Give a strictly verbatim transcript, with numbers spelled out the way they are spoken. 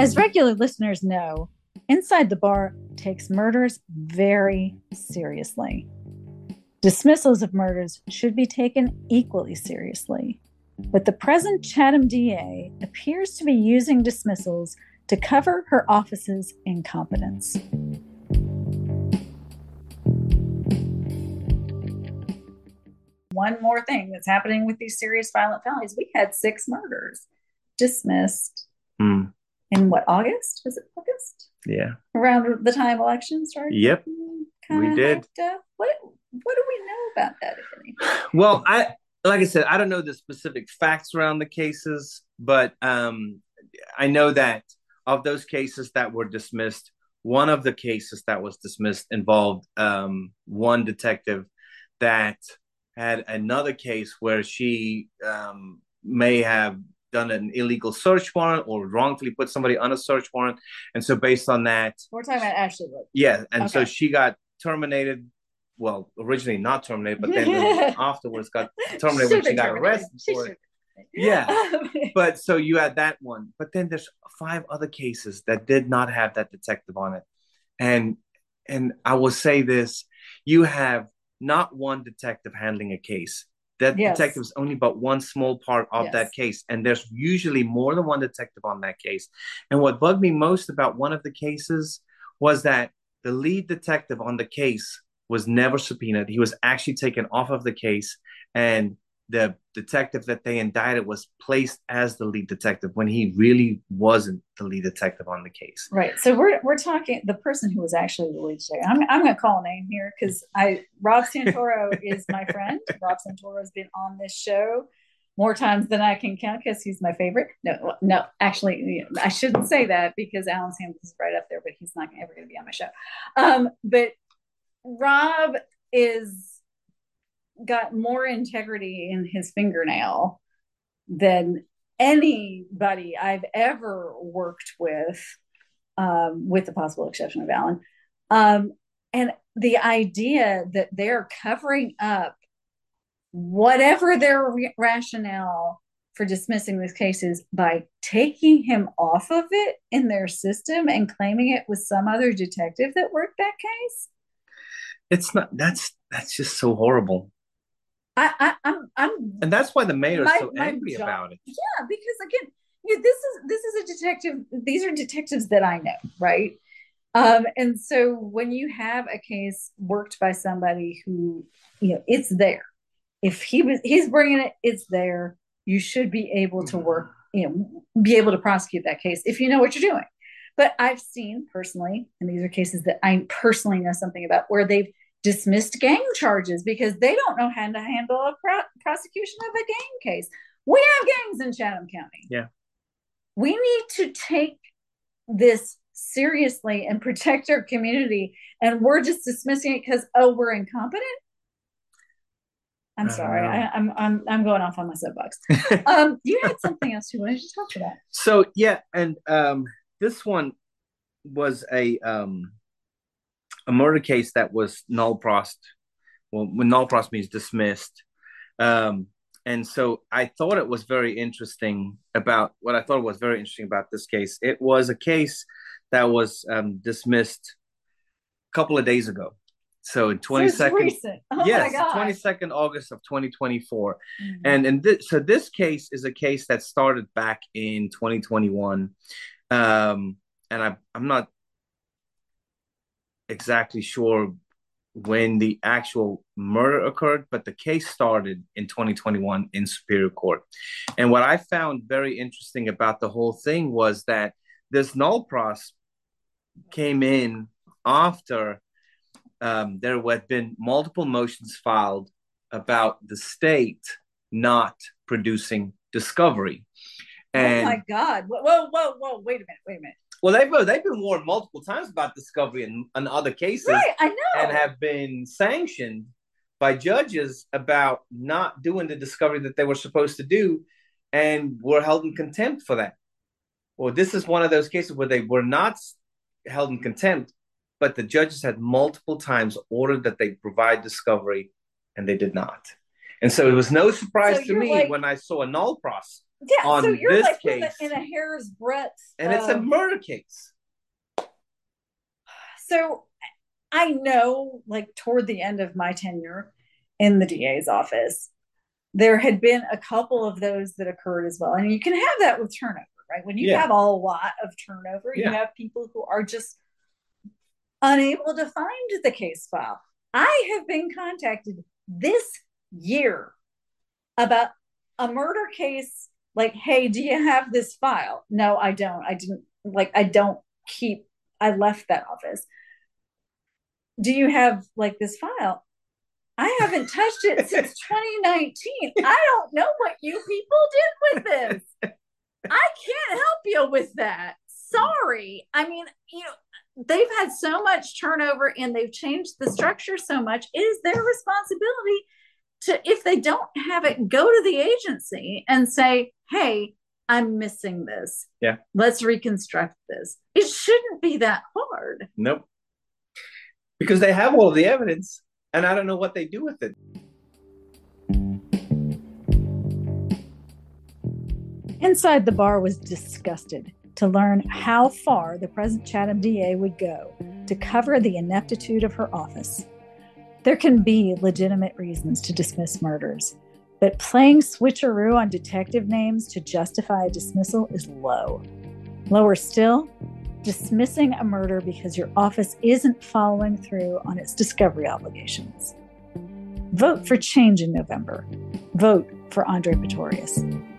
As regular listeners know, Inside the Bar takes murders very seriously. Dismissals of murders should be taken equally seriously. But the present Chatham D A appears to be using dismissals to cover her office's incompetence. One more thing that's happening with these serious violent felonies. We had six murders dismissed Mm. in what, August? Was it August? Yeah. Around the time election started? Yep. Kind We of did. What what do we know about that, if anything? Well, I like I said, I don't know the specific facts around the cases, but um, I know that of those cases that were dismissed, one of the cases that was dismissed involved um, one detective that had another case where she um, may have done an illegal search warrant or wrongfully put somebody on a search warrant. And so based on that, We're talking about Ashley Wood. yeah. And so Okay. she got terminated. Well, originally not terminated, but then afterwards got terminated when Should've she been got terminated. arrested She for should've it. Yeah. But so you had that one. But then there's five other cases that did not have that detective on it. And and I will say this, you have not one detective handling a case. That Yes. detective is only but one small part of Yes. that case. And there's usually more than one detective on that case. And what bugged me most about one of the cases was that the lead detective on the case was never subpoenaed. He was actually taken off of the case, and the detective that they indicted was placed as the lead detective when he really wasn't the lead detective on the case. Right. So we're we're talking the person who was actually the lead detective. I'm I'm going to call a name here because I Rob Santoro is my friend. Rob Santoro has been on this show more times than I can count because he's my favorite. No, no, actually, I shouldn't say that because Alan Sanders is right up there, but he's not ever going to be on my show. Um, but Rob is got more integrity in his fingernail than anybody I've ever worked with, um, with the possible exception of Alan. Um, and the idea that they're covering up whatever their re- rationale for dismissing these cases by taking him off of it in their system and claiming it was some other detective that worked that case. It's not. That's that's just so horrible. I, I I'm I'm And that's why the mayor my, is so my angry job, about it. Yeah, because again, you know, this is this is a detective. These are detectives that I know, right? Um, and so when you have a case worked by somebody who, you know, it's there. If he was he's bringing it, it's there. You should be able to work, you know, be able to prosecute that case if you know what you're doing. But I've seen personally, and these are cases that I personally know something about, where they've dismissed gang charges because they don't know how to handle a pro- prosecution of a gang case. We have gangs in Chatham County. Yeah. We need to take this seriously and protect our community, and we're just dismissing it because, oh, we're incompetent. I'm I sorry, I, I'm I'm I'm going off on my soapbox. um, you had something else you wanted to talk about. So yeah, and um, this one was a um, a murder case that was null prost. Well, when null prost means dismissed. Um, and so I thought it was very interesting about what I thought was very interesting about this case. It was a case that was um, dismissed a couple of days ago. So in twenty-second, so oh yes, twenty-second August of twenty twenty-four. Mm-hmm. And and th- so this case is a case that started back in twenty twenty-one. Um, and I, I'm not exactly sure when the actual murder occurred, but the case started in twenty twenty-one in Superior Court. And what I found very interesting about the whole thing was that this null pros came in after um, there had been multiple motions filed about the state not producing discovery. And, oh my God. Whoa, whoa, whoa, whoa. Wait a minute. Wait a minute. Well, they've, they've been warned multiple times about discovery in, in other cases. Right, I know. And have been sanctioned by judges about not doing the discovery that they were supposed to do, and were held in contempt for that. Well, this is one of those cases where they were not held in contempt, but the judges had multiple times ordered that they provide discovery, and they did not. And so it was no surprise so to me like, when I saw a null pros Yeah, on so you're this like case, in a, in a hair's breadth. and of, it's a murder case. So I know, like, toward the end of my tenure in the D A's office, there had been a couple of those that occurred as well. And you can have that with turnover, right? When you Yeah. have a lot of turnover, Yeah. you have people who are just unable to find the case file. I have been contacted this year about a murder case, like, hey, do you have this file? No, I don't. I didn't, like, I don't keep, I left that office. Do you have, like, this file? I haven't touched it since twenty nineteen. I don't know what you people did with this. I can't help you with that. Sorry. I mean, you know, they've had so much turnover and they've changed the structure so much. It is their responsibility to, if they don't have it, go to the agency and say, hey, I'm missing this. Yeah. Let's reconstruct this. It shouldn't be that hard. Nope. Because they have all of the evidence. And I don't know what they do with it. Inside the Bar was disgusted to learn how far the present Chatham D A would go to cover the ineptitude of her office. There can be legitimate reasons to dismiss murders, but playing switcheroo on detective names to justify a dismissal is low. Lower still, dismissing a murder because your office isn't following through on its discovery obligations. Vote for change in November. Vote for Andre Pretorius.